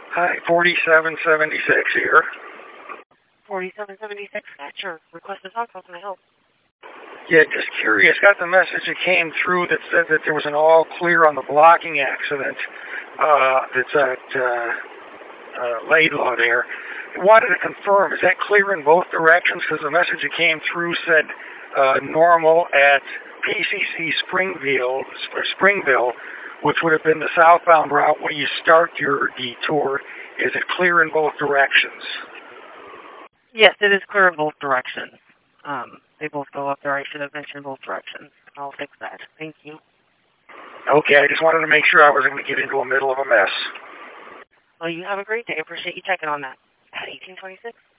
Hi, 4776 here. 4776, that's your request to talk. How can I help? Yeah, just curious. Got the message that came through that said that there was an all clear on the blocking accident that's at Laidlaw there. Wanted to confirm, is that clear in both directions? Because the message that came through said normal at PCC Springville, which would have been the southbound route when you start your detour. Is it clear in both directions? Yes, it is clear in both directions. They both go up there. I should have mentioned both directions. I'll fix that. Thank you. Okay, I just wanted to make sure I wasn't going to get into the middle of a mess. Well, you have a great day. I appreciate you checking on that. At 1826.